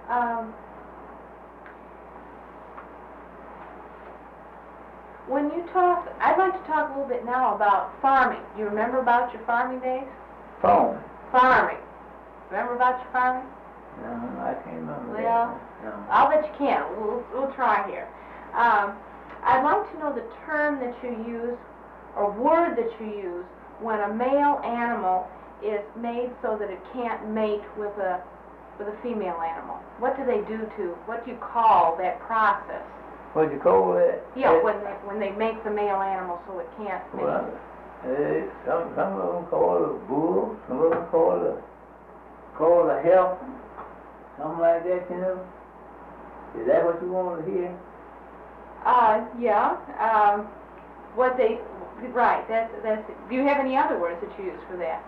Um, when you talk, I'd like to talk a little bit now about farming. Do you remember about your farming days? Farming? Farming. Remember about your farming? No, I can't remember well, that. No. I'll bet you can. We'll try here. I'd like to know the term that you use, or word that you use, when a male animal is made so that it can't mate with a female animal. What do they do to? What do you call that process? What do you call that? Yeah, when they make the male animal so it can't mate. Well, some of them call it a bull, some of them call it a heifer, something like that, you know. Is that what you want to hear? Yeah. What they, right, that's it. Do you have any other words that you use for that?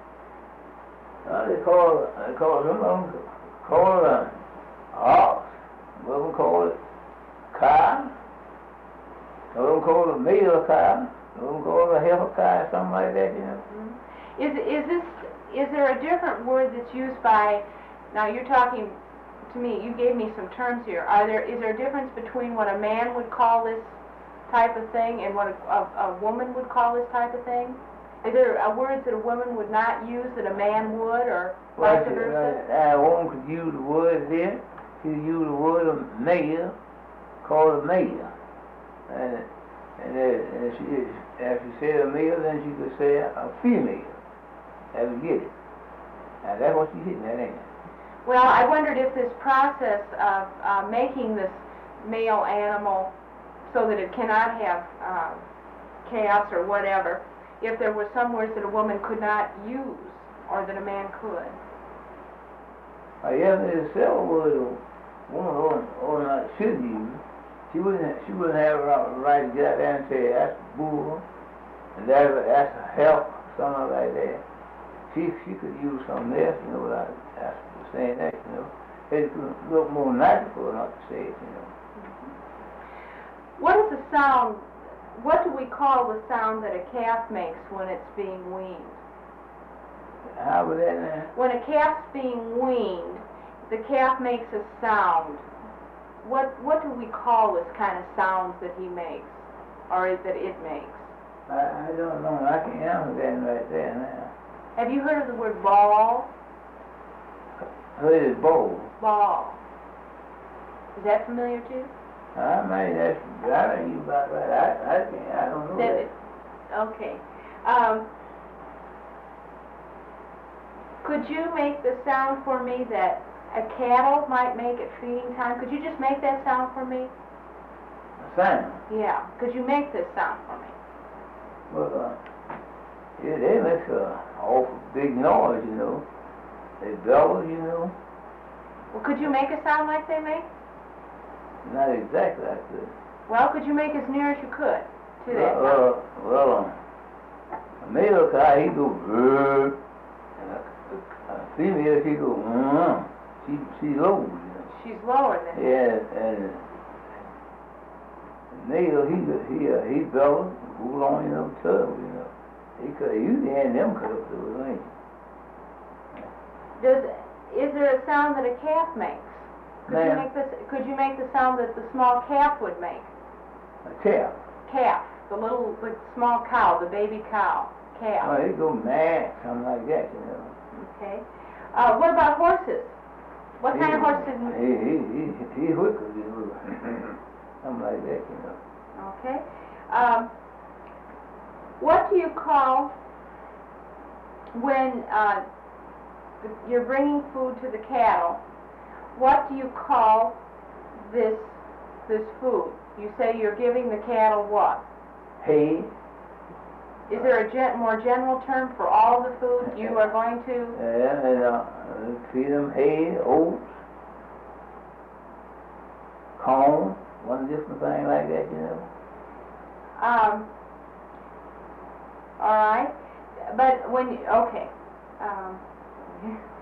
They call some of them call it an ox, some of them call it cow, some of them call it a male cow, some of them call it a heifer cow, something like that, you know. Mm-hmm. Is there a different word that's used by, now you're talking to me, you gave me some terms here. Is there a difference between what a man would call this type of thing and what a woman would call this type of thing? Is there words that a woman would not use that a man would, or vice versa? A woman could use the word here. She could use the word male, call it male. And if she said a male, then she could say a female. That would get it. Now that's what she's hitting at, ain't it? Well, I wondered if this process of making this male animal so that it cannot have calves or whatever, if there were some words that a woman could not use or that a man could. Yeah, there's several words a woman or not should use. She wouldn't have a right to get out there and say that's a bull and that's a heifer, something like that. She could use something else, you know, without saying that, you know. It would look more natural for her not to say it, you know. What is the sound? What do we call the sound that a calf makes when it's being weaned? How was that now? When a calf's being weaned, the calf makes a sound. What do we call this kind of sounds that he makes, or that it makes? I don't know. I can't answer that right there now. Have you heard of the word bawl? Heard it bawl. Bawl. Is that familiar to you? I mean, I don't know about that. I don't know that. Okay. Could you make the sound for me that a cattle might make at feeding time? Could you just make that sound for me? A sound? Yeah. Could you make this sound for me? Well, yeah, they make an awful big noise, you know. They bellow, you know. Well, could you make a sound like they make? Not exactly like that. Well, could you make as near as you could to that sound? Well, a male cow, he go brrr, and a female, she go She's low, you know. She's lower than that. Yeah, and the male, he bellows, move on, you know, tub, you know. He could usually hand them cut up those things. Is there a sound that a calf makes? Could you make the sound that the small calf would make? A calf? Calf, the small cow, the baby cow, calf. Oh, he go mad, something like that, you know. Okay. What about horses? What kind of horses? He whickles, you know. Something like that, you know. Okay. What do you call when you're bringing food to the cattle? What do you call this food? You say you're giving the cattle what? Hay. Is there a more general term for all the food you are going to? Yeah, and feed them hay, oats, corn, one different thing like that, you know. All right, but when okay.